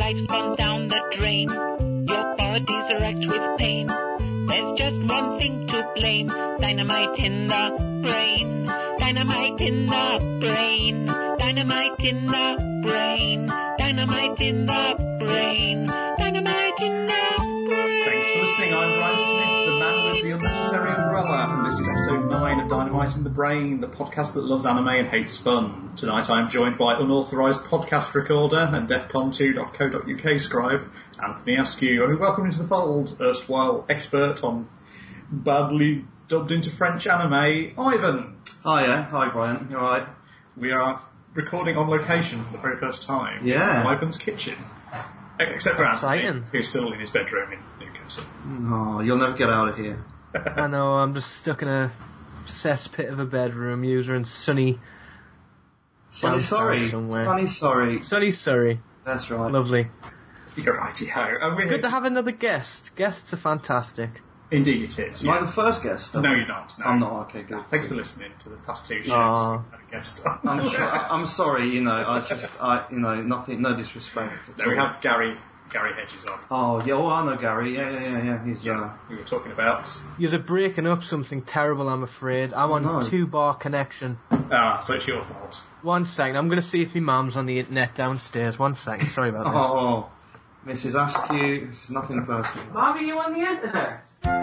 life's gone down the drain. Your body's wrecked with pain. There's just one thing to blame. Dynamite in the brain. Dynamite in the brain. Dynamite in the brain. Dynamite in the brain. Dynamite in the brain. Thanks for listening. I'm Brian Smith, the man with the unnecessary umbrella, and this is episode 9 of Dynamite in the Brain, the podcast that loves anime and hates fun. Tonight I am joined by unauthorised podcast recorder and defcon2.co.uk scribe, Anthony Askew, and welcome into the fold, erstwhile expert on badly dubbed into French anime, Ivan. Hiya, hi Brian, you alright? We are recording on location for the very first time. Yeah. In Ivan's kitchen. Except for Anthony, Exciting. who's still in his bedroom in Newcastle. Oh, you'll never get out of here. I know, I'm just stuck in a cesspit of a bedroom, user in sunny Surrey. somewhere. Sunny Surrey. That's right. Lovely. You're righty-ho. Good to have another guest. Guests are fantastic. Indeed it is. Am I the first guest? No, you're not. No. I'm not, okay, good. Thanks for listening to the past two shows. Aww. Had a guest. I'm sorry, nothing, no disrespect. No, we had Gary Hedges on. Oh, yeah, I know Gary, yeah, he's, We were talking about... You're breaking up something terrible, I'm afraid. I'm on 2-bar connection. So it's your fault. 1 second, I'm going to see if my mum's on the internet downstairs. 1 second, sorry about this. Oh, Mrs. Askew, this is nothing personal. Mum, are you on the internet?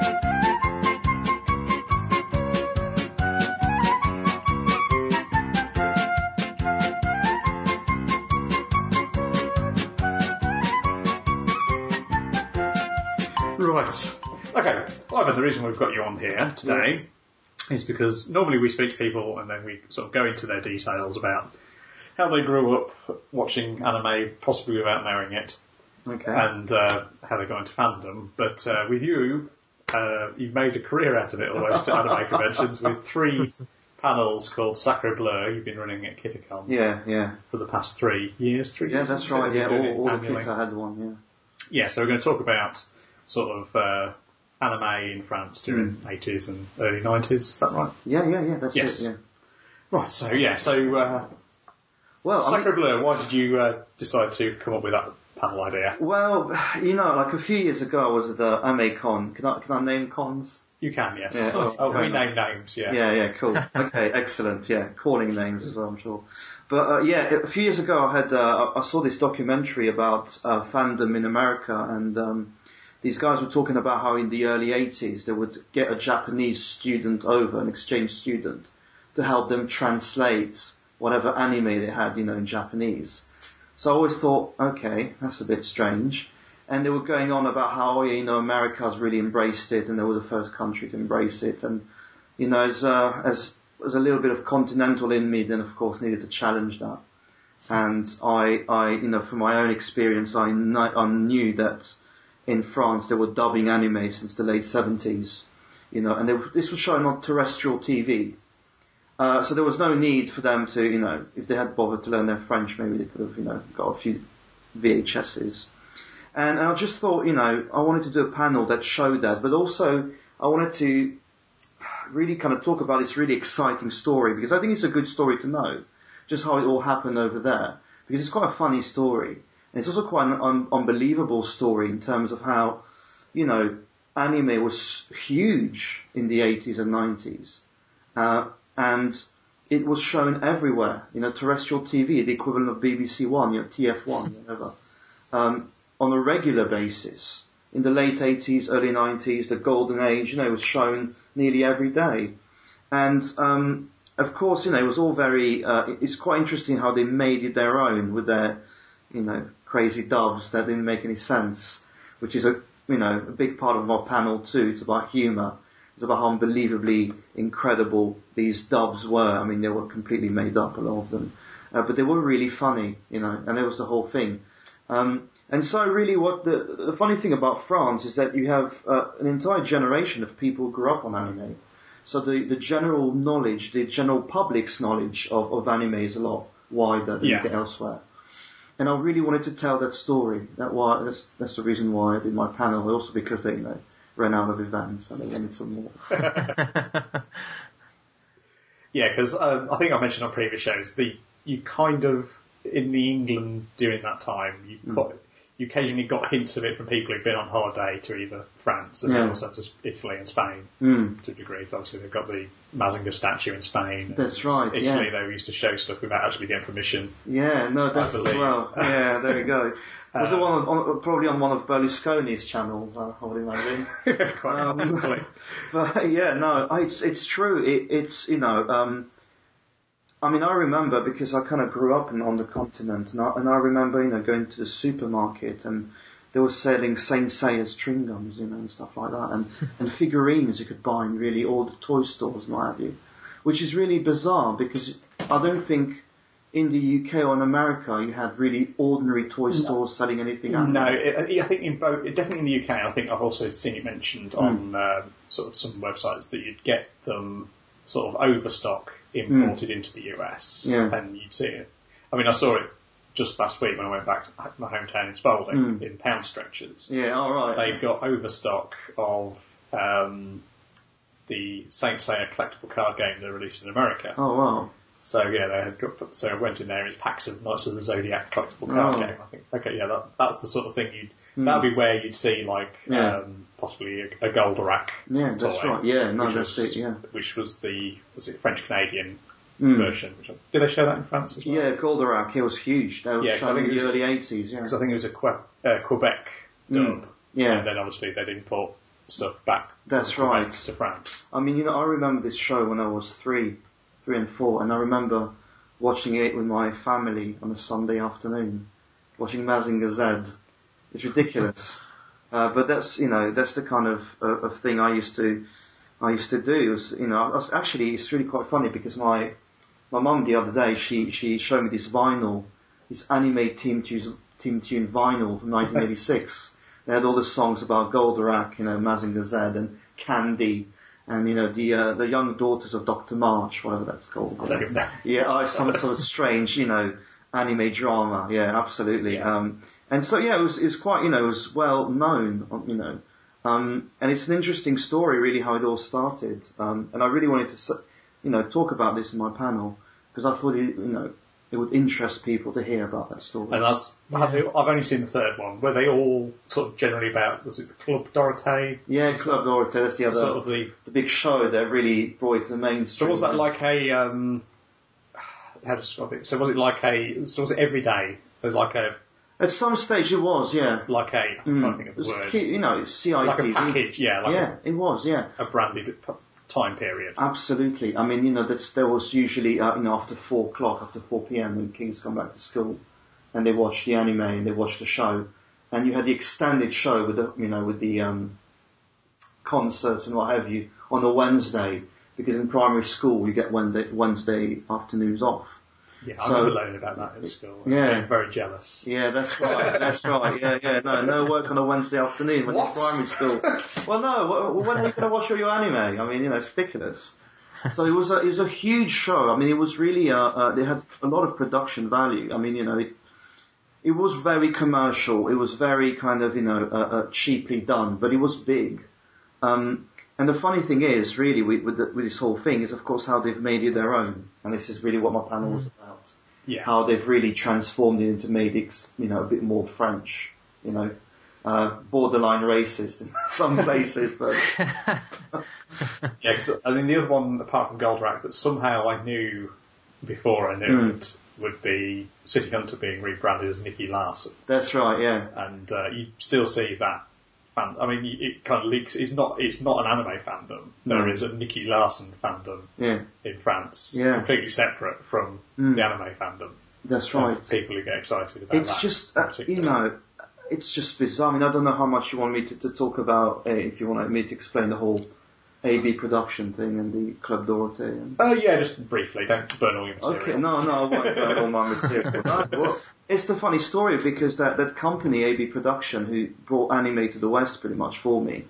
Right. Okay. Ivan, the reason we've got you on here today is because normally we speak to people and then we sort of go into their details about how they grew up watching anime, possibly without knowing it. Okay. And how they got into fandom. But with you, you've made a career out of it almost at anime conventions with 3 panels called Sacre Bleu. You've been running at Kitakon Yeah. for the past 3 years. Yeah, that's right, yeah, all the kids I had one, yeah. Yeah, so we're going to talk about sort of anime in France during the 80s and early 90s, is that right? Yeah, that's Yes. it, yeah. Right, Well, Sacre Bleu, why did you decide to come up with that panel idea? Well, like a few years ago I was at the AmeCon. Can I name cons? You can, yes. Yeah, we name names, yeah. Yeah, cool. Okay, excellent, yeah. Calling names as well, I'm sure. But, a few years ago I saw this documentary about fandom in America, and these guys were talking about how in the early 80s they would get a Japanese student over, an exchange student, to help them translate whatever anime they had, in Japanese. So I always thought, okay, that's a bit strange. And they were going on about how, America's really embraced it, and they were the first country to embrace it. And, as a little bit of continental in me, then of course needed to challenge that. And I from my own experience, I knew that in France they were dubbing anime since the late 70s, and this was shown on terrestrial TV. So there was no need for them to, if they had bothered to learn their French, maybe they could have, got a few VHSs. And I just thought, I wanted to do a panel that showed that, but also I wanted to really kind of talk about this really exciting story, because I think it's a good story to know, just how it all happened over there, because it's quite a funny story. And it's also quite an unbelievable story in terms of how, anime was huge in the 80s and 90s. And it was shown everywhere, terrestrial TV, the equivalent of BBC One, TF1, whatever, on a regular basis. In the late 80s, early 90s, the golden age, it was shown nearly every day. And, of course, it was all very, it's quite interesting how they made it their own with their, crazy dubs that didn't make any sense, which is a big part of our panel too. It's about humour. It's about how unbelievably incredible these dubs were. I mean, they were completely made up, a lot of them. But they were really funny, and it was the whole thing. And so really what the funny thing about France is that you have an entire generation of people who grew up on anime. So the general knowledge, the general public's knowledge of anime is a lot wider than you get elsewhere. And I really wanted to tell that story. That's the reason why I did my panel, also because they, ran out of events and they wanted some more. Yeah, because I think I mentioned on previous shows, you kind of, in the England during that time, you occasionally got hints of it from people who'd been on holiday to either France and then also to Italy and Spain to a degree. Obviously, they've got the Mazinger statue in Spain. That's right. Italy, they used to show stuff without actually getting permission. Yeah, no, that's well. Yeah, there you go. Was it probably on one of Berlusconi's channels? I would imagine. Quite possibly. But yeah, no, it's true. It's you know. I mean, I remember because I kind of grew up on the continent, and I remember, you know, going to the supermarket and they were selling Saint Seiya's chewing gums, you know, and stuff like that, and figurines you could buy in really all the toy stores and what have you, which is really bizarre because I don't think in the UK or in America you had really ordinary toy stores selling anything. No, I think in both, definitely in the UK. I think I've also seen it mentioned on sort of some websites that you'd get them sort of overstock imported into the US, and you'd see it. I mean, I saw it just last week when I went back to my hometown in Spalding in pound stretchers. Yeah, all right. They've got overstock of the Saint Seiya collectible card game they released in America. Oh wow! So yeah, they had got. So I went in there. It's packs of Knights of the Zodiac collectible card game. I think okay, yeah, that's the sort of thing you'd. That'd be where you'd see like possibly a Goldorak. Yeah, that's toy, right. Yeah, no, that's it. Yeah, which was it French Canadian version? Did they show that in France as well? Yeah, Goldorak. It was huge. That was shown in the early 80s. Yeah, because I think it was a Quebec dub. Yeah, and then obviously they'd import stuff back. That's from right. Quebec to France. I mean, you know, I remember this show when I was 3 and 4, and I remember watching it with my family on a Sunday afternoon, watching Mazinger Z. It's ridiculous, but that's the kind of thing I used to do. It's really quite funny because my mum the other day she showed me this anime team tune vinyl from 1986. They had all the songs about Goldorak, you know, Mazinger Z and Candy, and you know the young daughters of Dr. March, whatever that's called. I don't even know. Yeah, some sort of strange, you know, anime drama. Yeah, absolutely. Yeah. And so, yeah, it was quite, you know, it was well known, you know, and it's an interesting story, really, how it all started. And I really wanted to, you know, talk about this in my panel because I thought, it would interest people to hear about that story. And I've only seen the third one. Were they all sort of generally about, was it the Club Dorothée? Yeah, Club Dorothée, that's the other, sort of the big show that really brought it to the mainstream. So was that like how to describe it? So was it every day? There was like a, at some stage it was, yeah. I'm trying to think of the word. You know, CITV. Like a package, yeah. It was, yeah. A branded time period. Absolutely. I mean, you know, there was usually, after 4 p.m. when kids come back to school, and they watch the anime and they watch the show, and you had the extended show with the concerts and what have you on a Wednesday, because in primary school you get Wednesday afternoons off. Yeah, I remember learning about that at school. Yeah. I'm very jealous. Yeah, that's right. That's right. Yeah. No work on a Wednesday afternoon when it's primary school. Well, no. When are you going to watch all your anime? I mean, you know, it's ridiculous. So it was a huge show. I mean, it was really they had a lot of production value. I mean, you know, it was very commercial. It was very kind of cheaply done, but it was big. And the funny thing is, really, with this whole thing, is of course how they've made it their own, and this is really what my panel was about. Yeah. How they've really transformed it into made it, you know, a bit more French, you know, borderline racist in some places, but. Yeah, because I mean the other one apart from Goldorak that somehow I knew before I knew it would be City Hunter being rebranded as Nicky Larson. That's right, yeah. And you still see that. I mean, it kind of leaks. It's not an anime fandom. There is a Nicky Larson fandom in France, completely separate from the anime fandom. That's right. People who get excited about it's that. Just, you know, it's just bizarre. I mean, I don't know how much you want me to talk about. If you want me to explain the whole AV production thing and the Club Dorothée. Yeah, just briefly. Don't burn all your material. Okay, no, I won't burn all my material. Well, it's the funny story because that company, AB Production, who brought anime to the West pretty much for me,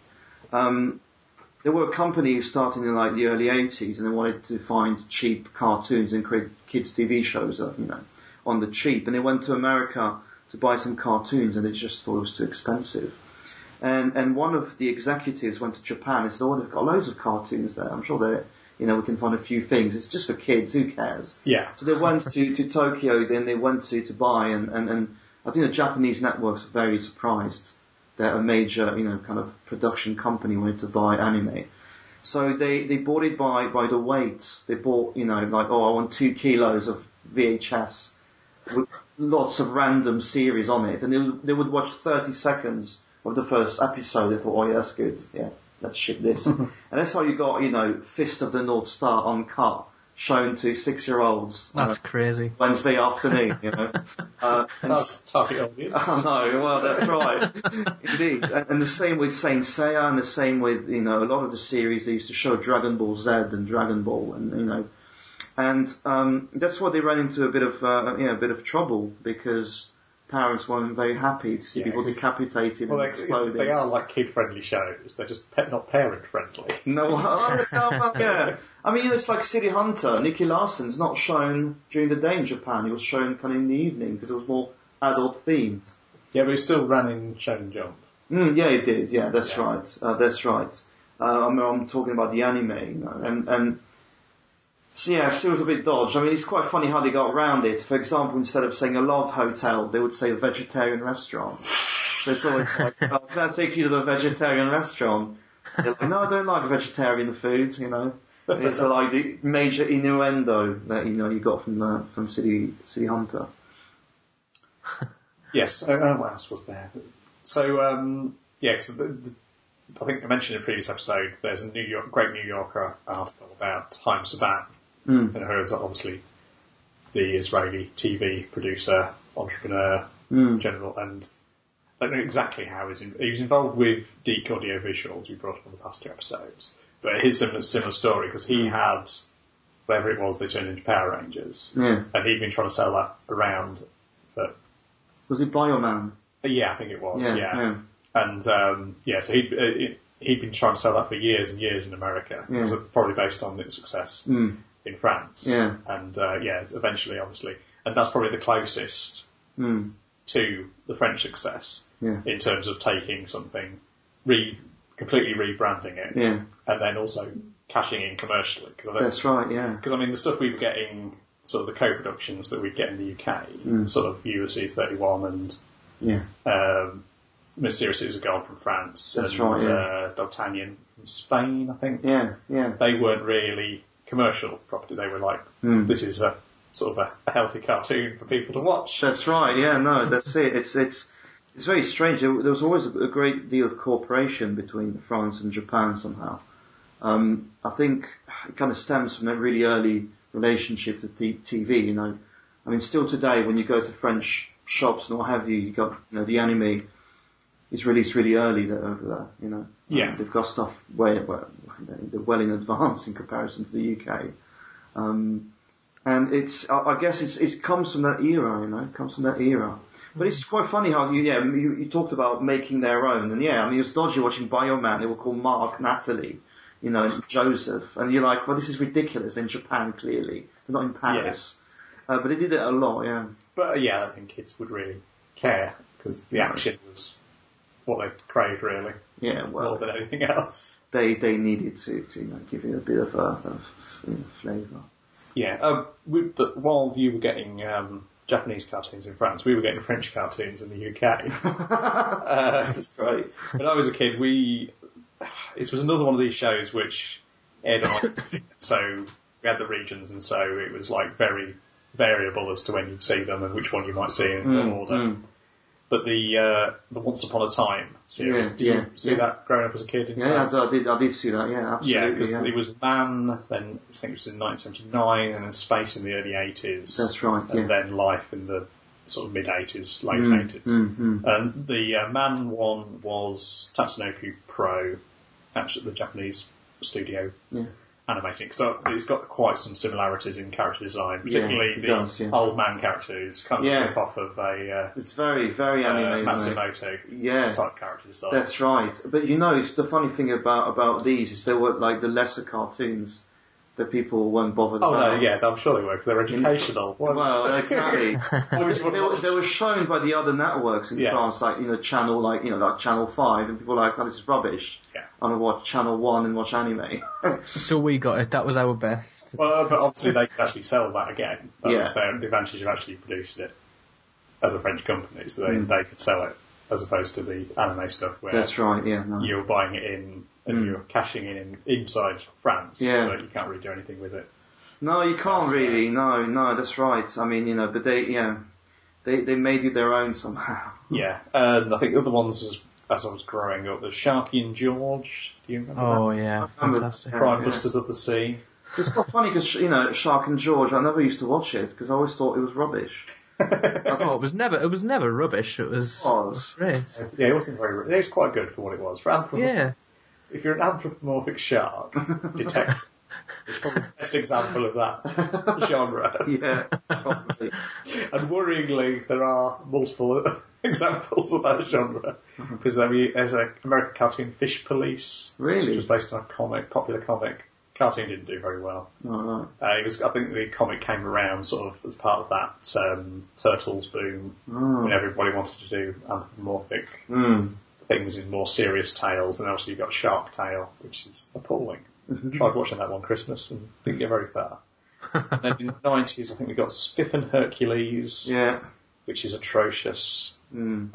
they were a company who started in like the early 80s and they wanted to find cheap cartoons and create kids TV shows, you know, on the cheap. And they went to America to buy some cartoons and they just thought it was too expensive. And one of the executives went to Japan and said, oh, they've got loads of cartoons there. I'm sure they're, you know, we can find a few things. It's just for kids. Who cares? Yeah. So they went to Tokyo, then they went to buy and I think the Japanese networks are very surprised that a major, kind of production company wanted to buy anime. So they bought it by the weight. They bought, I want 2 kilos of VHS with lots of random series on it. And they would watch 30 seconds of the first episode. They thought, oh yeah, that's good. Yeah, let's ship this. And that's how you got, Fist of the North Star uncut, shown to 6-year-olds. That's crazy. Wednesday afternoon, Target audience. Oh no, well that's right. Indeed. And the same with Saint Seiya, and the same with, a lot of the series they used to show Dragon Ball Z and Dragon Ball, and that's why they ran into a bit of trouble, because parents weren't very happy to see people decapitated and exploding. They are like kid-friendly shows. They're just not parent-friendly. No, yeah. I mean, it's like City Hunter. Nicky Larson's not shown during the day in Japan. It was shown kind of in the evening because it was more adult themed. Yeah, but it still ran in Shonen Jump. Yeah, it did. Yeah, that's right. That's right. I'm talking about the anime, and. So yeah, it was a bit dodged. I mean, it's quite funny how they got around it. For example, instead of saying a love hotel, they would say a vegetarian restaurant. So it's always like, oh, can I take you to the vegetarian restaurant? They're like, no, I don't like vegetarian food, It's like the major innuendo that, you got from City Hunter. Yes, what else was there? So, because I think I mentioned in a previous episode, there's a great New Yorker article about Haim Saban. And who is obviously the Israeli TV producer, entrepreneur, general, and I don't know exactly how he was involved with Deke Audio Visuals, we brought up on the past 2 episodes. But his similar story, because he had, whatever it was, they turned into Power Rangers. Yeah. And he'd been trying to sell that around. But was it Bioman? Yeah, I think it was, yeah. And, so he'd been trying to sell that for years and years in America. Yeah. It was probably based on its success in France. Yeah. And, eventually, obviously. And that's probably the closest to the French success in terms of taking something, completely rebranding it. Yeah. And then also cashing in commercially. That's right, yeah. Because, I mean, the stuff we were getting, sort of the co-productions that we'd get in the UK, sort of USC 31 and Mysterious Cities of Gold from France. That's and, right, yeah. D'Artagnan from Spain, I think. Yeah, yeah. They weren't really commercial property. They were like, this is a sort of a healthy cartoon for people to watch. That's right, yeah, no, that's it. It's very strange. There was always a great deal of cooperation between France and Japan somehow. I think it kind of stems from a really early relationship to TV, I mean, still today, when you go to French shops and what have you, you got, the anime is released really early over there, Yeah. They've got stuff they're well in advance in comparison to the UK. And I guess it comes from that era, it comes from that era. But it's quite funny how you talked about making their own, and it was dodgy watching Bioman. They were called Mark, Natalie, and Joseph, and you're like, well, this is ridiculous in Japan, clearly. They're not in Paris. But they did it a lot, yeah. But I think kids would really care, because the action was what they craved, really. Yeah, well. More than anything else. They needed to give it a bit of flavour. Yeah, but while you were getting Japanese cartoons in France, we were getting French cartoons in the UK. That's great. When I was a kid, it was another one of these shows which aired on, so we had the regions, and so it was like very variable as to when you'd see them and which one you might see in order. But the Once Upon a Time series, did you see that growing up as a kid? Yeah, I did see that, yeah, absolutely. Yeah, because it was Man, then I think it was in 1979, and then Space in the early 80s. That's right, and then Life in the sort of mid-80s, late 80s. And the Man one was Tatsunoko Pro, actually the Japanese studio animating, so it's got quite some similarities in character design, particularly the old man character is kind of a rip off of it's very, very anime, Matsumoto type character design. That's right. But it's the funny thing about these is they were like the lesser cartoons that people weren't bothered about. Oh no, yeah, I'm sure they were, because they're educational. Well, exactly. they were shown by the other networks in France, like, channel, like Channel 5, and people were like, oh, this is rubbish. Yeah. I'm gonna watch Channel 1 and watch anime. So we got it, that was our best. Well, but obviously they could actually sell that again. That was their advantage of actually producing it. as a French company, so they could sell it as opposed to the anime stuff where That's right, yeah. No. you're buying it in and you're cashing in inside France, but you can't really do anything with it. No, you can't really. No, that's right. I mean, but they made it their own somehow. Yeah, and I think the other ones as I was growing up, there's Sharky and George. Do you remember that? Oh yeah, fantastic. Crime Busters of the Sea. It's not funny because, Shark and George, I never used to watch it because I always thought it was rubbish. It was never rubbish. It was great. Yeah, it wasn't very rubbish. It was quite good for what it was. If you're an anthropomorphic shark detective, it's probably the best example of that genre. Yeah, probably. And worryingly, there are multiple examples of that genre. Because there's an American cartoon, Fish Police. Really? Which was based on a popular comic. Cartoon didn't do very well. Oh, right. I think the comic came around sort of as part of that Turtles boom when everybody wanted to do anthropomorphic things in more serious tales, and obviously you've got Shark Tale, which is appalling. Tried watching that one Christmas and didn't get very far. And then in the 90s, I think we got Spiff and Hercules, which is atrocious, which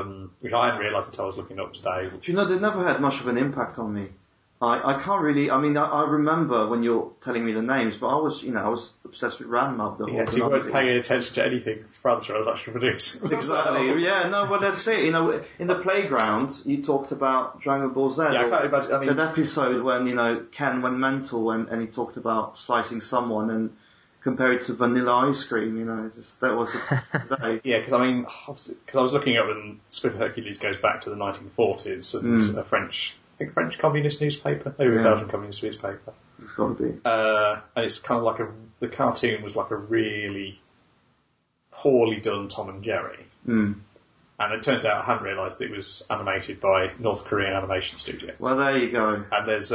I hadn't realised until I was looking up today. Do you know, they never had much of an impact on me. I can't really, I remember when you're telling me the names, but I was obsessed with Ranma. So you weren't paying attention to anything France was actually producing. Exactly, yeah, no, well that's it. In the playground, you talked about Dragon Ball Z. Yeah, I can't imagine, that episode when, Ken went mental and he talked about slicing someone and compare it to vanilla ice cream, that was the day. Yeah, because I was looking up and Spiff and Hercules goes back to the 1940s and a French communist newspaper, maybe a Belgian communist newspaper. It's got to be. And it's kind of the cartoon was like a really poorly done Tom and Jerry. And it turned out I hadn't realised that it was animated by North Korean animation studio. Well, there you go. And there's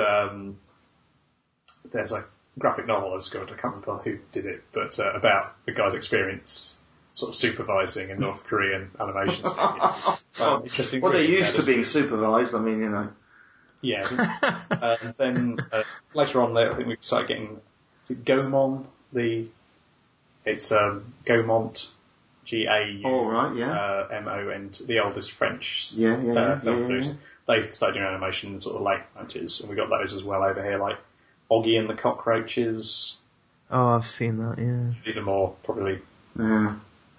a graphic novel I discovered, I can't remember who did it, but about the guy's experience sort of supervising a North Korean animation studio. Interesting. Well, they're used to being supervised, Yeah, and then later on, I think we started getting Gaumont. It's Gaumont, G-A-U, M-O-N, the oldest French film producer. They started doing animation in the sort of late 90s, and we got those as well over here, like Oggy and the Cockroaches. Oh, I've seen that. Yeah. These are more probably. Yeah.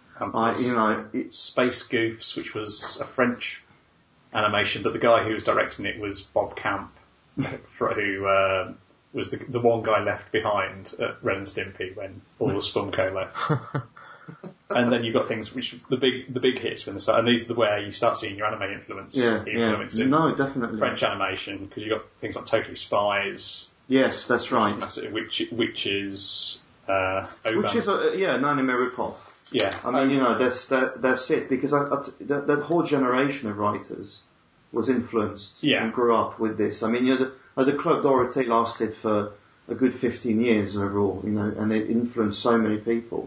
Space Goofs, which was a French animation, but the guy who was directing it was Bob Camp, who was the one guy left behind at Ren and Stimpy when all the Spunko left. And then you've got things which the big hits when they start, and these are where you start seeing your anime influence. No, definitely French animation, because you've got things like Totally Spies. Yes, that's right. Which is an anime ripoff. Yeah, that's it, because that whole generation of writers was influenced and grew up with this. The Club Dorothée lasted for a good 15 years overall, and it influenced so many people.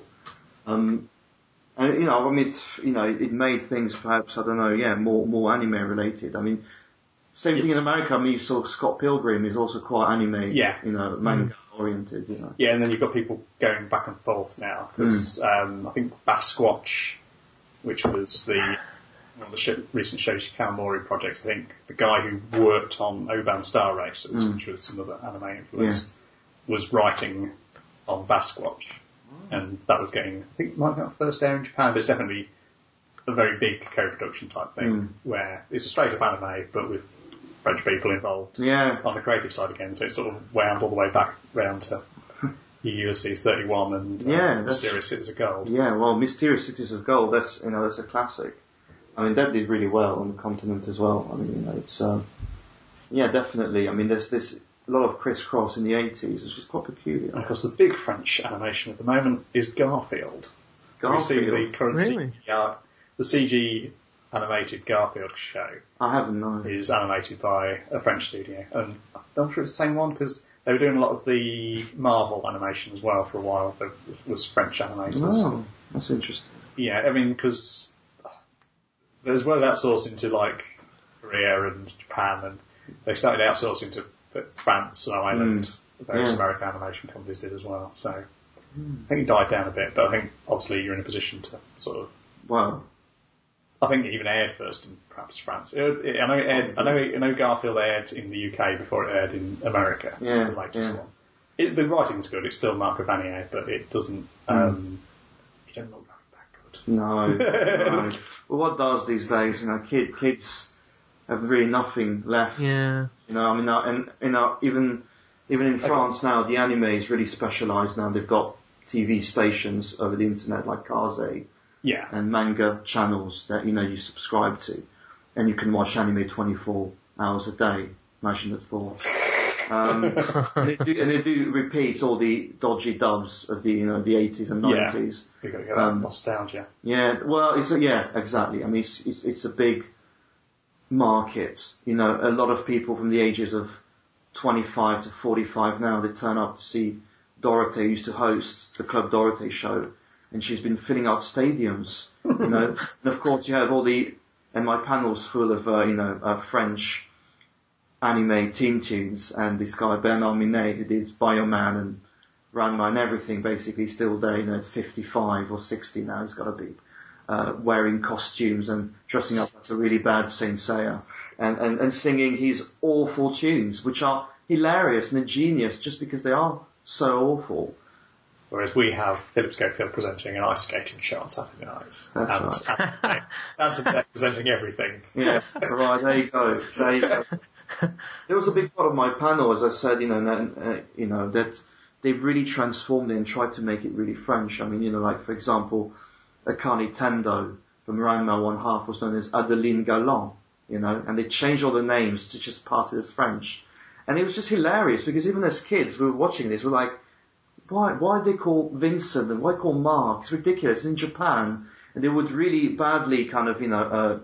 It made things perhaps, more anime related. Same thing in America. You saw Scott Pilgrim is also quite anime, manga oriented, Yeah, and then you've got people going back and forth now, because I think Basquatch, which was one of the recent Shoji Kawamori projects, I think the guy who worked on Oban Star Racers, which was some of the anime influence, was writing on Basquatch, and that was getting, I think it might not first air in Japan, but it's definitely a very big co-production type thing, where it's a straight up anime, but with French people involved on the creative side again, so it sort of wound all the way back round to Ulysses 31 and Mysterious Cities of Gold. Yeah, well, Mysterious Cities of Gold, that's a classic. That did really well on the continent as well. It's definitely. There's a lot of crisscross in the 80s, which is quite peculiar. And of course, the big French animation at the moment is Garfield. We see the current the CG animated Garfield show. I haven't known. Is animated by a French studio, and I'm sure it's the same one because they were doing a lot of the Marvel animation as well for a while. There was French animators. Oh, that's interesting. Yeah, because as well as outsourcing to like Korea and Japan, and they started outsourcing to France and Ireland. Various American animation companies did as well. So I think it died down a bit, but I think obviously you're in a position to sort of well, I think it even aired first in perhaps France. I know Garfield aired in the UK before it aired in America. Yeah, the latest one. The writing's good. It's still Marco Vanier, but it doesn't. He don't look that good. No. Well, what does these days? Kids have really nothing left. Yeah. Even in France now, the anime is really specialised now. They've got TV stations over the internet like Kaze. Yeah. And manga channels that you subscribe to, and you can watch anime 24 hours a day. Imagine the thought. And they do repeat all the dodgy dubs of the 80s and 90s. You've got to get that nostalgia. Yeah, well, exactly. I mean, it's a big market. A lot of people from the ages of 25 to 45 now, they turn up to see Dorothée, who used to host the Club Dorothée show, and she's been filling out stadiums, And of course you have and my panel's full of, French anime team tunes, and this guy Bernard Minet, who did Bioman and Ranma and everything, basically still there, 55 or 60 now, he's got to be, wearing costumes and dressing up like a really bad Saint Seiya, and singing his awful tunes, which are hilarious and ingenious just because they are so awful. Whereas we have Philip Schofield presenting an ice skating show on Saturday nights. That's right. And presenting everything. Yeah, right, there you go. There was a big part of my panel, as I said, that they've really transformed it and tried to make it really French. I mean, like, for example, Akane Tendo from Ranma 1/2 was known as Adeline Galland, and they changed all the names to just pass it as French. And it was just hilarious, because even as kids, we were watching this, we're like, why do they call Vincent and why call Mark? It's ridiculous. In Japan, and they would really badly kind of,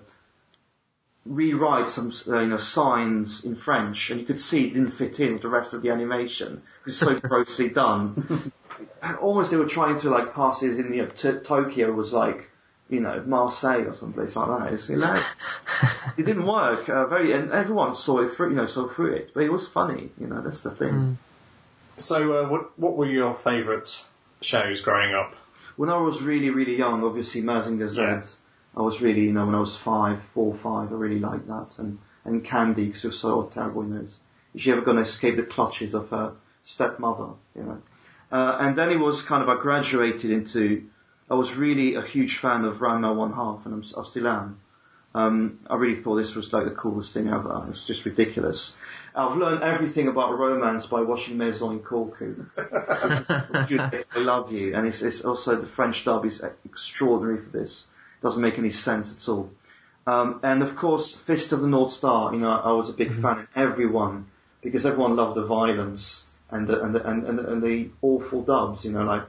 rewrite some, signs in French, and you could see it didn't fit in with the rest of the animation. It was so grossly done. Almost they were trying to like pass it as in, Tokyo was like, Marseille or someplace like that. It's hilarious. It didn't work, and everyone saw it through, through it, but it was funny, that's the thing. So, what were your favourite shows growing up? When I was really, really young, obviously Mazinger Z. Yeah. I was really, when I was 4 or 5, I really liked that. And Candy, because it was so terrible, Is she ever going to escape the clutches of her stepmother, And then it was kind of, I graduated into, I was really a huge fan of Ranma 1/2, and I still am. I really thought this was like the coolest thing ever. It's just ridiculous. I've learned everything about romance by watching Maison Ikkoku. I love you. And it's also, the French dub is extraordinary for this. Doesn't make any sense at all. And of course, Fist of the North Star, I was a big fan of everyone, because everyone loved the violence and the awful dubs,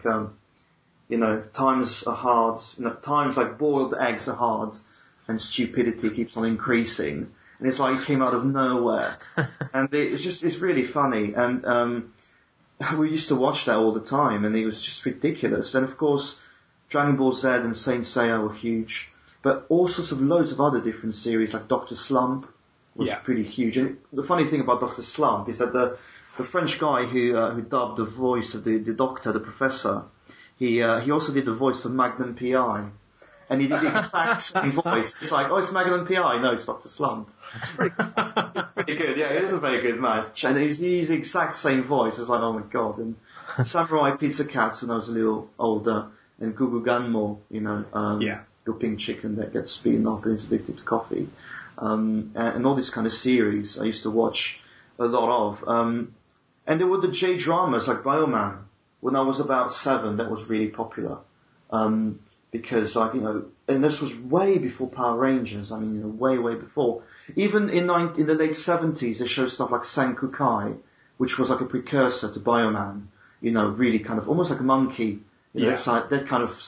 times are hard, times like boiled eggs are hard, and stupidity keeps on increasing, and it's like it came out of nowhere, and it's really funny, and we used to watch that all the time, and it was just ridiculous. And of course, Dragon Ball Z and Saint Seiya were huge, but all sorts of loads of other different series, like Dr. Slump was pretty huge. And the funny thing about Dr. Slump is that the French guy who dubbed the voice of the doctor, the professor, he also did the voice of Magnum P.I. And he did the exact same voice. It's like, it's Magnum P.I. No, it's Dr. Slump. It's pretty good. Yeah, it is a very good match. And he's the exact same voice. It's like, oh my god. And Samurai Pizza Cats when I was a little older. And Gugu Ganmo, your pink chicken that gets beaten up and is addicted to coffee. And all this kind of series I used to watch a lot of. And there were the J-dramas like Bioman. When I was about 7, that was really popular. Because and this was way before Power Rangers. I mean, way, way before. Even in the late 70s, they showed stuff like Sankukai, which was like a precursor to Bioman. Really kind of, almost like a monkey. That kind of,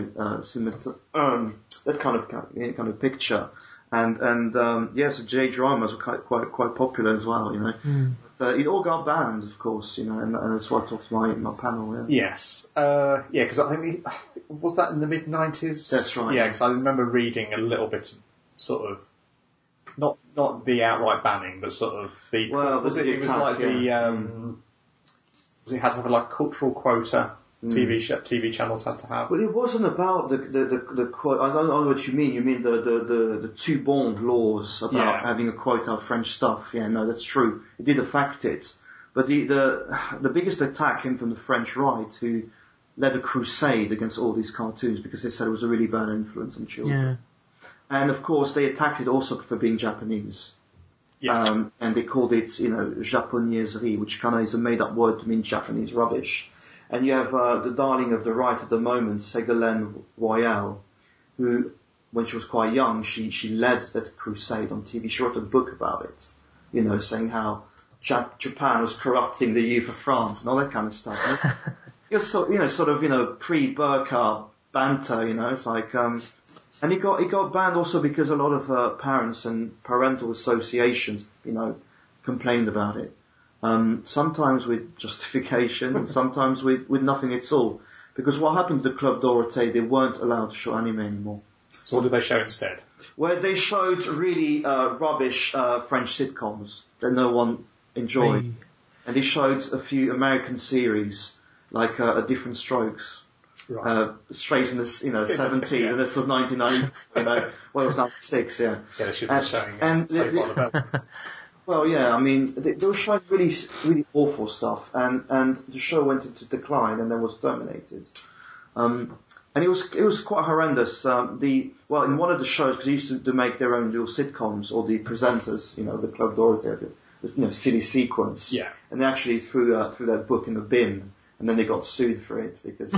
that kind of picture. And so J-dramas were quite popular as well, But, it all got banned, of course, and that's why I talked to my panel, yeah. Yes. Because I think, was that in the mid-90s? That's right. Yeah, because I remember reading a little bit, sort of, not the outright banning, but sort of it had to have like cultural quota TV channels had to have. Well, it wasn't about the quote. I don't know what you mean. You mean the two bond laws about having a quota of French stuff. Yeah, no, that's true. It did affect it. But the biggest attack came from the French right, who led a crusade against all these cartoons because they said it was a really bad influence on children. Yeah. And of course, they attacked it also for being Japanese. Yeah. And they called it, japonaiserie, which kind of is a made-up word to mean Japanese rubbish. And you have the darling of the right at the moment, Ségolène Royal, who, when she was quite young, she led that crusade on TV. She wrote a book about it, saying how Japan was corrupting the youth of France and all that kind of stuff. It was pre-Burqa banter, it's like, and it got banned also because a lot of parents and parental associations, complained about it. Sometimes with justification and sometimes with nothing at all. Because what happened to the Club Dorothée, they weren't allowed to show anime anymore. So what did they show instead? Well, they showed really rubbish French sitcoms that no one enjoyed. Hey. And they showed a few American series, like A Different Strokes. Right. Straight in the 70s, yeah. And this was 1990, it was 96, yeah. Yeah, they should be showing Well, yeah, I mean, they were showing really, really awful stuff, and the show went into decline and then was terminated. And it was quite horrendous. In one of the shows, because they used to make their own little sitcoms, or the presenters, the Club Dorothée, silly sequence. Yeah. And they actually threw that book in the bin. And then they got sued for it because,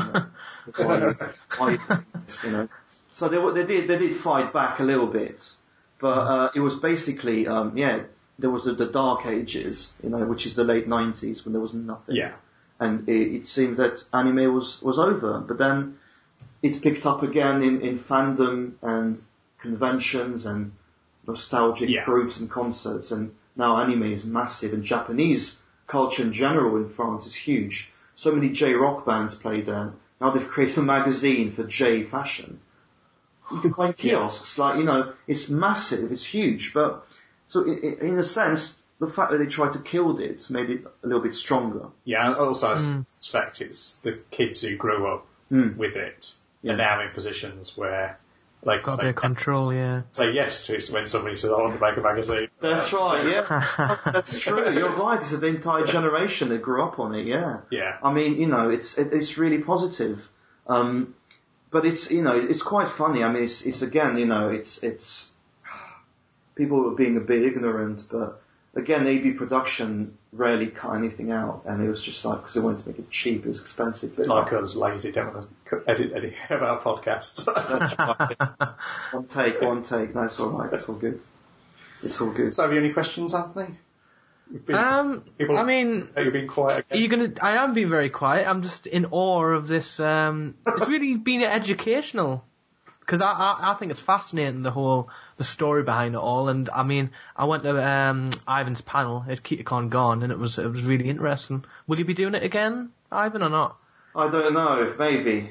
So they did fight back a little bit, but it was basically, there was the Dark Ages, which is the late 90s when there was nothing. Yeah. And it seemed that anime was over, but then it picked up again in fandom and conventions and nostalgic groups and concerts, and now anime is massive, and Japanese culture in general in France is huge. So many J-rock bands play there. Now they've created a magazine for J fashion. You can find kiosks, it's massive, it's huge. But, so in a sense, the fact that they tried to kill it made it a little bit stronger. Yeah, also I suspect it's the kids who grew up with it are now in positions where got a bit of control, yeah. Say yes to when somebody says, I want to make a magazine. That's right, yeah. That's true. You're right. It's the entire generation that grew up on it, yeah. Yeah. I mean, it's really positive. But it's quite funny. I mean, it's again, it's people are being a bit ignorant, but again, AB Production rarely cut anything out, and it was just like, because they wanted to make it cheap, it was expensive. Like us, lazy, don't want to edit any of our podcasts. That's right. One take. That's all right. It's all good. It's all good. So, have you any questions, Anthony? You've been quiet again. I am being very quiet. I'm just in awe of this. It's really been educational. Because I think it's fascinating, the story behind it all. And I mean, I went to Ivan's panel at KitaCon Gone, and it was really interesting. Will you be doing it again, Ivan, or not? I don't know, maybe.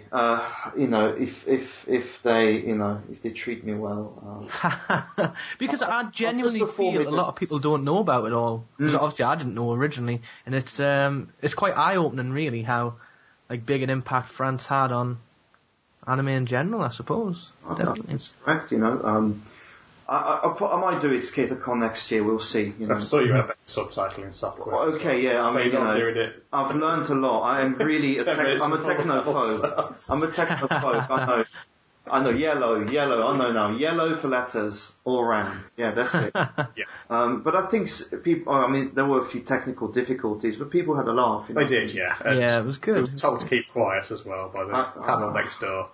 If they treat me well. Because I genuinely feel a lot of people don't know about it all. Because obviously I didn't know originally, and it's quite eye-opening, really, how big an impact France had on anime in general, I suppose. Definitely. It's correct, I might do it KitaCon next year, we'll see. I saw you have subtitling software. Okay, yeah, I mean, doing it. I've learned a lot. I am really I'm a technophobe. I'm a technophobe, I know, yellow, I know now. Yellow for letters, all around. Yeah, that's it. Yeah. But I think there were a few technical difficulties, but people had a laugh. They did, yeah. And yeah, it was good. They were told to keep quiet as well by the panel next door.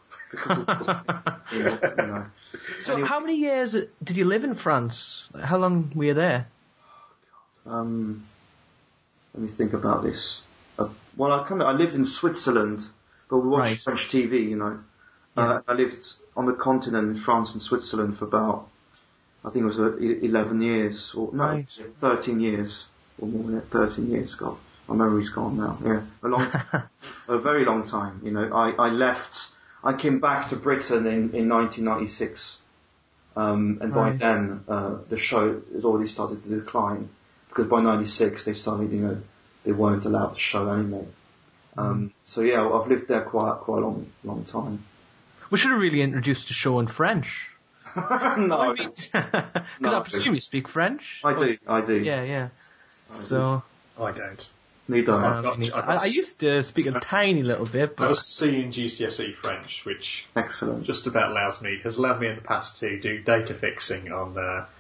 So anyway. How many years did you live in France? How long were you there? Let me think about this. I lived in Switzerland, but we watched French TV, Yeah. I lived on the continent in France and Switzerland for about, I think it was 11 years, 13 years, or more than 13 years, God. My memory's gone now, yeah. A very long time, I came back to Britain in 1996, and by then, the show has already started to decline, because by 96 they started, they weren't allowed to show anime. So yeah, I've lived there quite a long time. We should have really introduced the show in French. No, Because I presume you speak French. I do. Yeah. So I don't. Neither. I used to speak a tiny little bit, I but was C in GCSE French, which excellent. just about has allowed me in the past to do data fixing on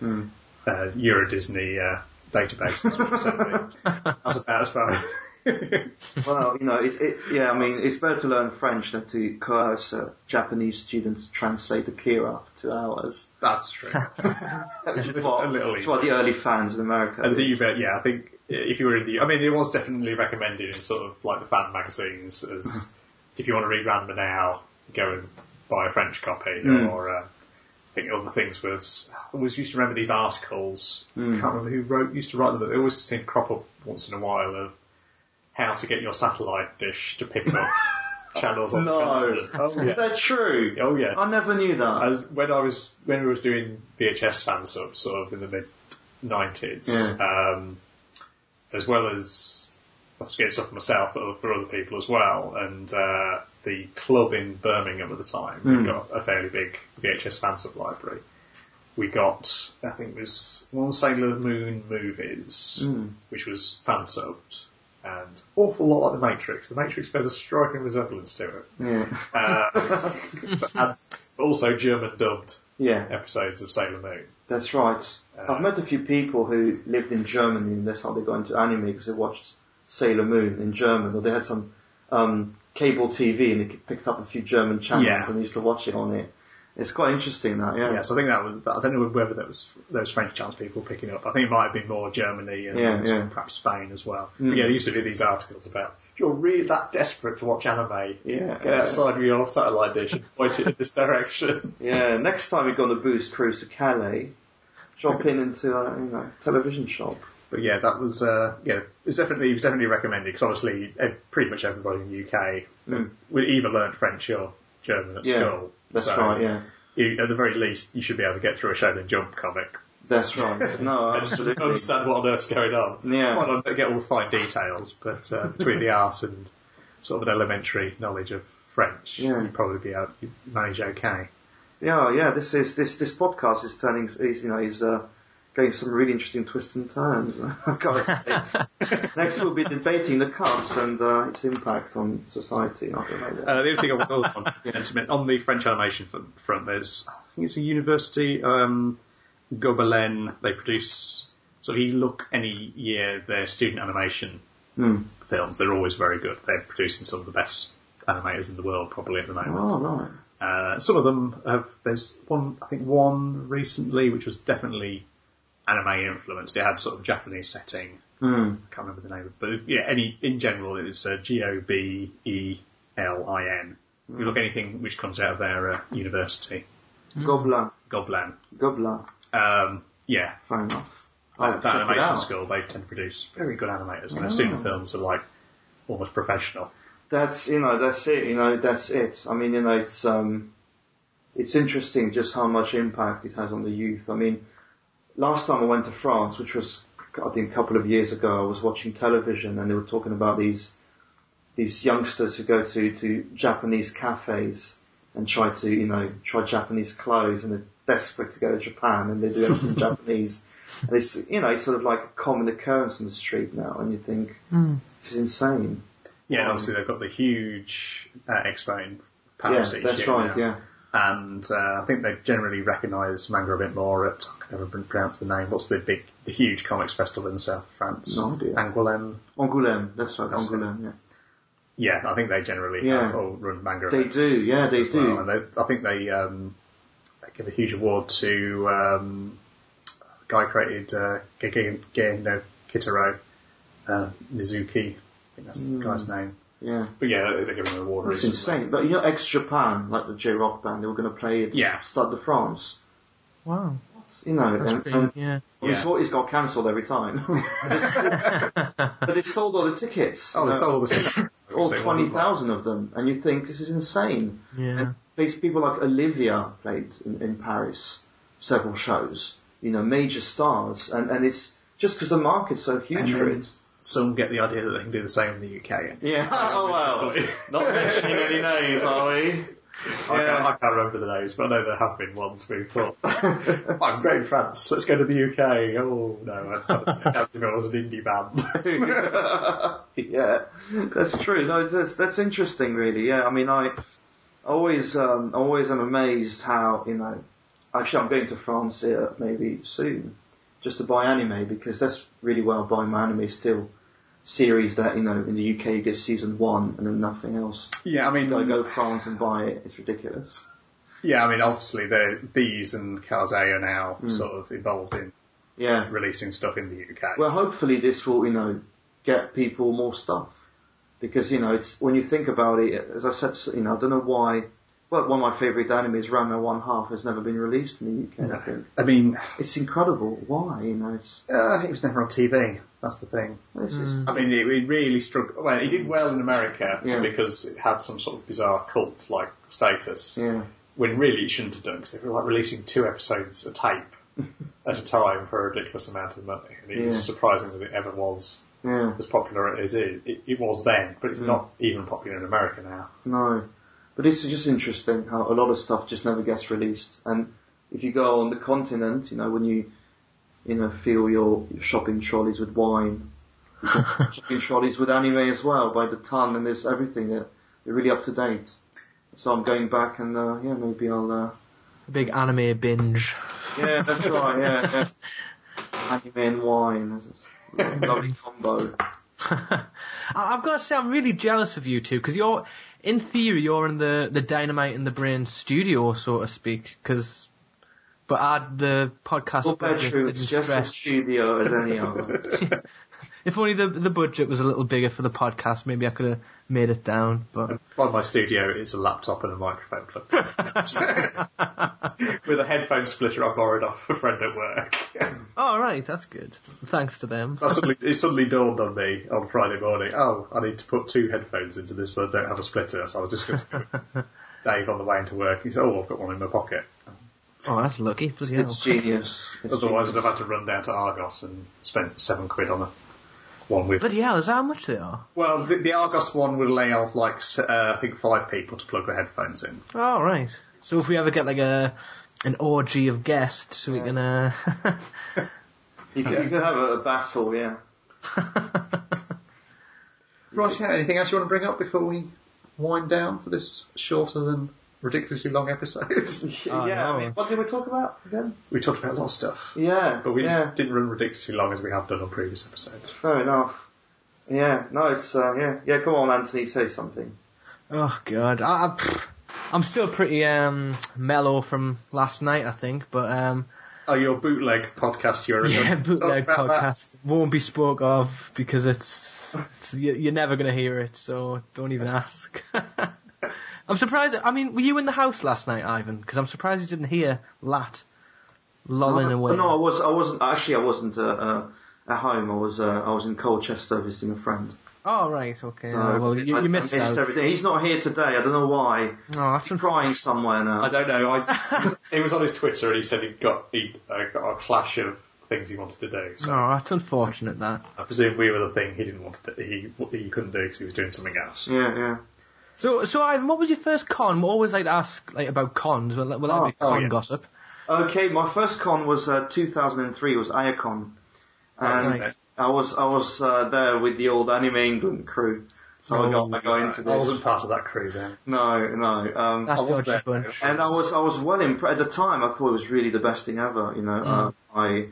Euro Disney databases. That's about as far. Well, it's better to learn French than to coerce a Japanese student to translate Akira to ours. That's true. It's what the early fans in America. And I think if you were in it was definitely recommended in sort of like the fan magazines as if you want to read Ranma now, go and buy a French copy. Or I think other things was I always used to remember these articles. I can't remember who used to write them, but they always seem to crop up once in a while of how to get your satellite dish to pick up channels on the continent. Oh, Is that true? Oh yes. I never knew that. When we was doing VHS fan subs sort of in the mid-90s, as well as I was getting stuff for myself, but for other people as well. And the club in Birmingham at the time, we got a fairly big VHS fan sub library. We got, I think it was one Sailor Moon movies, which was fan subbed. And awful lot like The Matrix. The Matrix bears a striking resemblance to it. Yeah. But also German dubbed Yeah. episodes of Sailor Moon. That's right. I've met a few people who lived in Germany, and that's how they got into anime, because they watched Sailor Moon in German, or they had some cable TV and they picked up a few German channels and used to watch it on it. It's quite interesting that, yeah. Yes, I think that was, I don't know whether that was those French channels people picking up. I think it might have been more Germany and perhaps Spain as well. But yeah, there used to be these articles about, if you're really that desperate to watch anime, get outside of your satellite dish and point it in this direction. Yeah, next time you're going to boost cruise to Calais, drop into a television shop. But yeah, that was, it was definitely recommended, because obviously pretty much everybody in the UK would either learn French or German at school. That's right, yeah. At the very least, you should be able to get through a Shonen Jump comic. That's right. No, absolutely. Understand what on earth's going on. Yeah. Might not get all the fine details, but between the art and sort of an elementary knowledge of French, you'd probably be able to manage okay. Yeah. This podcast is turning, is going some really interesting twists and turns. I've got to say. Next we'll be debating the cuts and its impact on society. I don't know. The other thing I want to mention on the French animation front, there's, I think it's a university, Gobelin. They produce, so if you look any year, their student animation films, they're always very good. They're producing some of the best animators in the world probably at the moment. Oh, right. Some of them there's one recently which was definitely anime influenced. It had sort of Japanese setting. I can't remember the name of it, but yeah, in general it was Gobelin. You look anything which comes out of their university. Gobelin. Yeah. Fair enough. That animation school, they tend to produce very good animators, and their student films are like almost professional. That's it. That's it. I mean, it's interesting just how much impact it has on the youth. I mean, last time I went to France, which was, I think, a couple of years ago, I was watching television and they were talking about these youngsters who go to Japanese cafes and try Japanese clothes, and they're desperate to go to Japan and they do everything Japanese. And it's, it's sort of like a common occurrence in the street now, and you think, this is insane. Yeah, and obviously they've got the huge expo in Paris each year. That's right, now. And I think they generally recognise manga a bit more at, I can never pronounce the name, what's the huge comics festival in the south of France? No idea. Angoulême, that's right, Angoulême, yeah. Yeah, I think they generally all run manga events. They do, yeah, they do. Well. And I think they give a huge award to the guy who created Gege no Kitaro, Mizuki, I think that's the guy's name. Yeah. But yeah, they give him an award recently. It's insane. But Ex-Japan, like the J-Rock band, they were going to play at Stade de France. Wow. It's got cancelled every time. But they sold all the tickets. Oh, they sold all the tickets. All 20,000 of them. And you think, this is insane. Yeah. And these people like Olivia played in Paris, several shows, major stars. And it's just because the market's so huge for it. some get the idea that they can do the same in the UK. Yeah. Oh well. Not mentioning any names, are we? I can't remember the names, but I know there have been ones where we thought, I'm great in France, let's go to the UK. Oh no, that's not if it was an indie band. Yeah, that's true. No, that's interesting, really. Yeah, I mean, I always am amazed how, actually I'm going to France maybe soon, just to buy anime, because that's really where I buy my anime still. Series that, in the UK you get season 1 and then nothing else. Yeah, I mean, you gotta go to France and buy it. It's ridiculous. Yeah, I mean, obviously Bees and Kaze are now sort of involved in releasing stuff in the UK. Well, hopefully this will, get people more stuff. Because, it's, when you think about it, as I said, I don't know why, well, one of my favourite animes, Ranma 1/2, has never been released in the UK, I think. I mean, it's incredible. Why, it's... I think it was never on TV. That's the thing. I mean, it really struggled. Well, it did well in America because it had some sort of bizarre cult-like status. Yeah. When really it shouldn't have done, because they were releasing 2 episodes a tape at a time for a ridiculous amount of money. And it was surprising that it ever was as popular as it was then, but it's not even popular in America now. No. But it's just interesting how a lot of stuff just never gets released. And if you go on the continent, when you fill your shopping trolleys with wine, shopping trolleys with anime as well by the ton, and there's everything that they're really up to date. So I'm going back and maybe I'll a big anime binge. Yeah, that's right. Yeah. Anime and wine, lovely combo. I've got to say, I'm really jealous of you two, because in theory you're in the Dynamite in the Brain studio, so to speak, but the podcast budget didn't it's just stretch. as studio as any other. If only the budget was a little bigger for the podcast, maybe I could have made it down. But by my studio, it's a laptop and a microphone plug. With a headphone splitter I borrowed off a friend at work. Oh, right, that's good. Thanks to them. It suddenly dawned on me on Friday morning, I need to put 2 headphones into this so I don't have a splitter. So I was discussing with Dave on the way into work. He said, I've got one in my pocket. Oh, that's lucky. It's genius. Otherwise I'd have had to run down to Argos and spent £7 on one with. Bloody hell, is that how much they are? Well, the Argos one would allow I think 5 people to plug the headphones in. Oh, right. So if we ever get an orgy of guests, we can You can have a battle, yeah. Right, anything else you want to bring up before we wind down for this shorter than ridiculously long episode? I mean, what did we talk about again? We talked about a lot of stuff. Yeah. But we didn't run ridiculously long as we have done on previous episodes. Fair enough. Yeah, no, it's, Yeah, come on, Anthony, say something. Oh, God. I'm still pretty mellow from last night, I think, but... your bootleg podcast bootleg podcast won't be spoke of because it's you're never going to hear it, so don't even ask. I'm surprised. I mean, were you in the house last night, Ivan? Because I'm surprised you didn't hear Lat lolling away. No, I wasn't. Actually, I wasn't at home. I was in Colchester visiting a friend. Oh, right, okay. So well, you missed out. Everything. He's not here today. I don't know why. Oh, that's He's crying somewhere now. I don't know. It was on his Twitter, and he said he'd got a clash of things he wanted to do. So oh, that's unfortunate. That. I presume we were the thing he didn't want to do. He couldn't do because he was doing something else. Yeah. So Ivan, what was your first con? We always like to ask about cons. Will that be con gossip? Okay, my first con was 2003. It was Ayacon, and nice. I was there with the old Anime England crew. So I got into this. I wasn't part of that crew then. No. That's I was there. bunch. And I was well impressed. At the time, I thought it was really the best thing ever. I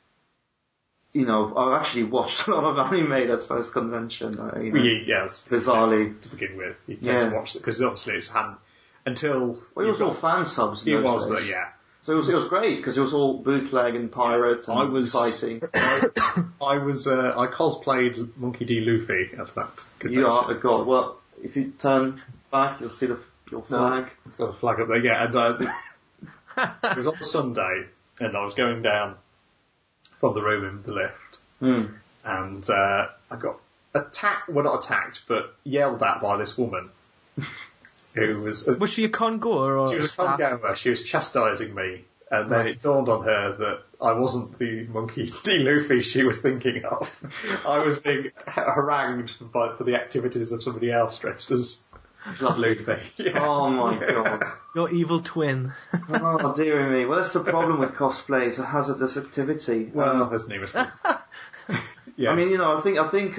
actually watched a lot of anime at that first convention. Yes, bizarrely to begin with, you tend to watch it because obviously it's until it was all fan subs. It was that, yeah. So it was great because it was all bootleg and pirate and exciting. I cosplayed Monkey D. Luffy at that convention. You are a god. Well, if you turn back, you'll see your flag. It's got a flag up there, yeah. And it was on a Sunday, and I was going down from the room in the lift, and I got attacked. Well, not attacked, but yelled at by this woman. Who was she a con goer or she was a con goer? She was chastising me And then it dawned on her that I wasn't the Monkey D. Luffy she was thinking of. I was being harangued for the activities of somebody else dressed as Luffy. Yeah. Oh my god. Your evil twin. Oh dear me. Well, that's the problem with cosplay. It's a hazardous activity. Well, there's numerous. Yeah. I mean, I think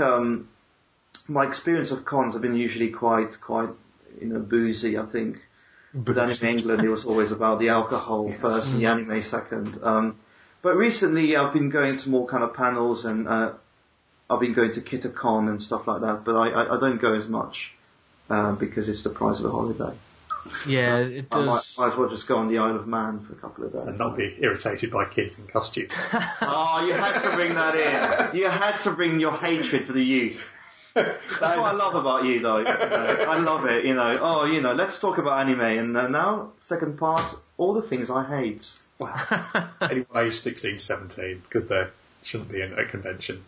my experience of cons have been usually quite boozy. I think. But then in England, it was always about the alcohol first and the anime second. But recently, I've been going to more kind of panels, and I've been going to Kitacon and stuff like that. But I don't go as much because it's the price of a holiday. Yeah, it does. I might as well just go on the Isle of Man for a couple of days. And not be irritated by kids in costumes. Oh, you had to bring that in. You had to bring your hatred for the youth. That's what I love about you, though. I love it. Let's talk about anime. And now, second part, all the things I hate. Well, anyone aged 16 to 17, because there shouldn't be a convention.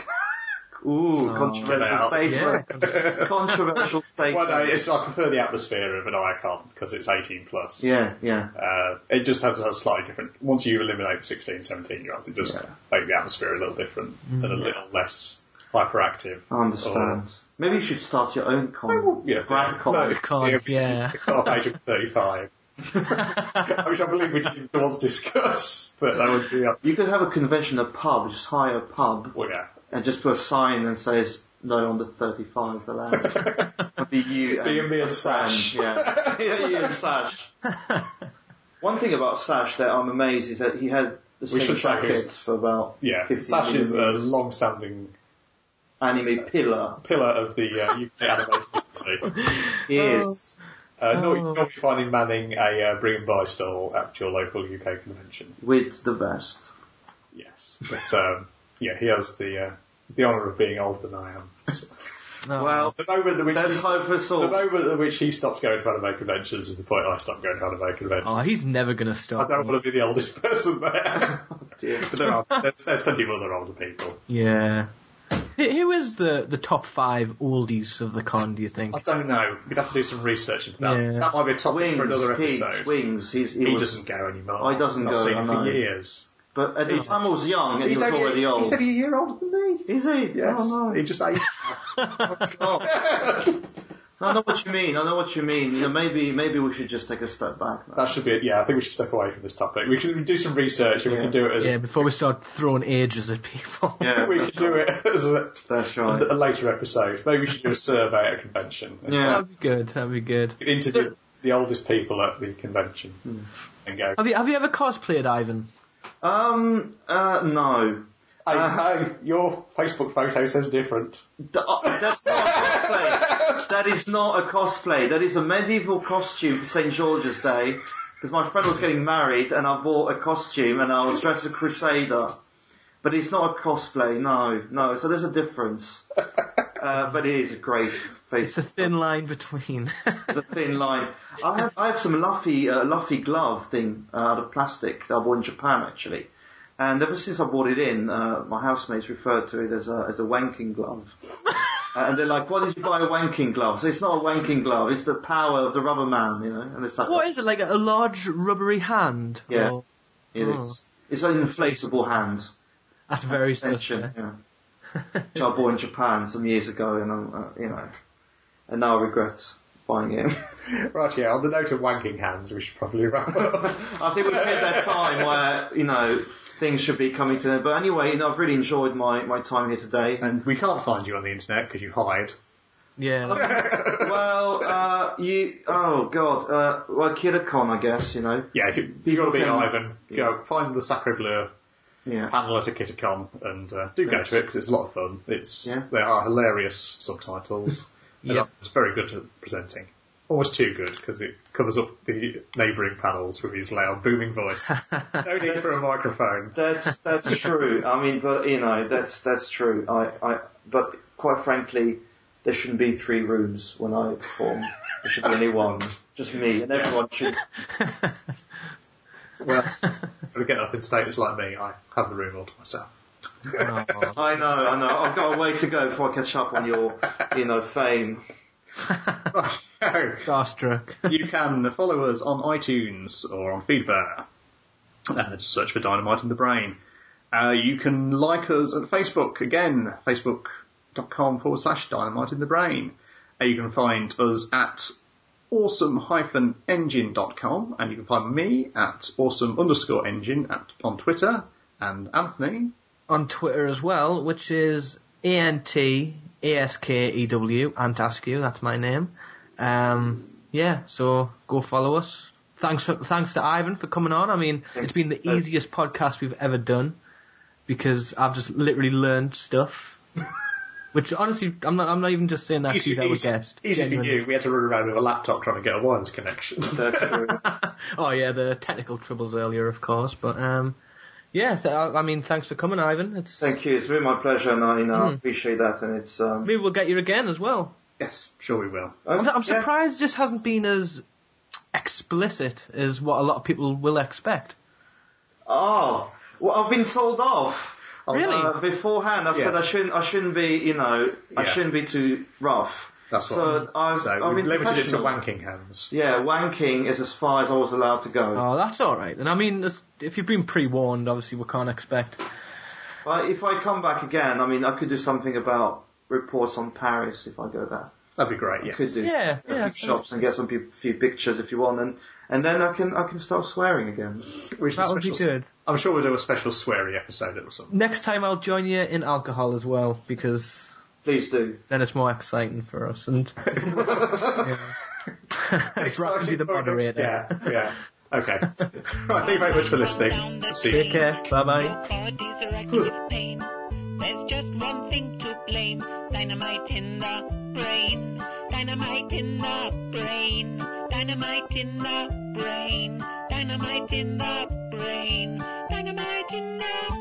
Ooh, controversial statement. Yeah. Controversial statement. Well, no, I prefer the atmosphere of an Icon because it's 18 plus. Yeah. It just has a slightly different. Once you eliminate 16, 17-year-olds, it does make the atmosphere a little different and a little less hyperactive. I understand. Maybe you should start your own con. Brand con. Yeah. The cut-off age of 35. Which I believe we did once discuss that would be up. You could have a convention, a pub, just hire a pub. Well, yeah. And just put a sign that says no under 35s allowed. Be you and Sash. Yeah. You and Sash. One thing about Sash that I'm amazed is that he had the same jacket for about 15 Sash years. is a long-standing anime pillar of the UK animation community. He is. You'll be finding Manning a bring and buy stall at your local UK convention. With the best. Yes. But, he has the honour of being older than I am. So. Well, the moment at which there's hope for us all. The moment at which he stops going to anime conventions is the point I stop going to anime conventions. Oh, he's never going to stop. I don't want to be the oldest person there. Oh, dear. But there's plenty of other older people. Yeah. Who is the top 5 oldies of the con, do you think? I don't know. We'd have to do some research into that. Yeah. That might be a topic for another episode. Wings. He doesn't go anymore. He doesn't I've go. seen him I know. for years. But at the time I was young and he was already old. He's only a year older than me. Is he? Yes. Oh, no. He just aged. I know what you mean. Maybe we should just take a step back now. That should be it. Yeah, I think we should step away from this topic. We can do some research and we can do it as before we start throwing ages at people. Yeah, we can do it as that's right. a later episode. Maybe we should do a survey at a convention. Yeah. That'd be good. Interview the oldest people at the convention and go. Have you ever cosplayed, Ivan? No. Hey, your Facebook photo says different. That's not a cosplay. That is not a cosplay. That is a medieval costume for St. George's Day. Because my friend was getting married and I bought a costume and I was dressed as a crusader. But it's not a cosplay, no. So there's a difference. But it is a great face. It's a thin line between. It's a thin line. I have some Luffy glove thing out of plastic that I bought in Japan actually. And ever since I brought it in, my housemates referred to it as a wanking glove. And they're like, "Why did you buy a wanking glove?" So it's not a wanking glove; it's the power of the rubber man, And it's like, what is it? Like a large rubbery hand? Yeah, or... it is. It's an inflatable hand. That's very suspect. Yeah. Which I bought in Japan some years ago, and and now I regret buying it. Right, yeah. On the note of wanking hands, we should probably wrap up. I think we've hit that time where things should be coming to an end. But anyway, I've really enjoyed my time here today. And we can't find you on the internet because you hide. Yeah. Well, Kitacon, I guess, Yeah, if you got to be Ivan, go find the Sacre Bleu Yeah. panel at a Kitacon and do go to it because it's a lot of fun. There are hilarious subtitles. Yep. It's very good at presenting. Almost too good because it covers up the neighbouring panels with his loud booming voice. No need for a microphone. That's true. I mean, but that's true. But quite frankly, there shouldn't be 3 rooms when I perform. There should be only one, just me, and everyone should. Well, if I get up in status like me, I have the room all to myself. Oh. I know. I've got a way to go before I catch up on your, fame. Right. Starstruck. You can follow us on iTunes or on Feedburner. Just search for Dynamite in the Brain. You can like us at Facebook, again, facebook.com/Dynamite in the Brain. You can find us at awesome-engine.com, and you can find me at awesome_engine on Twitter, and Anthony on Twitter as well, which is ANTASKEW, Antaskew, that's my name. So go follow us. Thanks to Ivan for coming on. I mean, it's been the easiest podcast we've ever done, because I've just literally learned stuff. Which honestly, I'm not even just saying that because he's our guest. Easy for you. We had to run around with a laptop trying to get a wireless connection. Oh yeah, the technical troubles earlier, of course. But I mean, thanks for coming, Ivan. Thank you. It's really my pleasure, and I appreciate that. And it's maybe we'll get you again as well. Yes, sure we will. I'm surprised this hasn't been as explicit as what a lot of people will expect. Oh, well, I've been told off. Really? Beforehand, I said I shouldn't be, I shouldn't be too rough. That's what. I've been limited it to wanking hands. Yeah, wanking is as far as I was allowed to go. Oh, that's all right. And I mean, if you've been pre-warned, obviously we can't expect. If I come back again, I mean, I could do something about reports on Paris if I go there. That'd be great. Yeah. I could do a few shops and get some few pictures if you want, and then I can start swearing again. That would be good. I'm sure we'll do a special sweary episode or something. Next time I'll join you in alcohol as well, because please do. Then it's more exciting for us. And it's right to be the moderator. Yeah. Okay. Right. Thank you very much for listening. See you. Take care. Bye bye. There's just one thing to blame. Dynamite in the brain. Dynamite in the brain. Dynamite in the brain. Dynamite in the brain. Dynamite in the brain.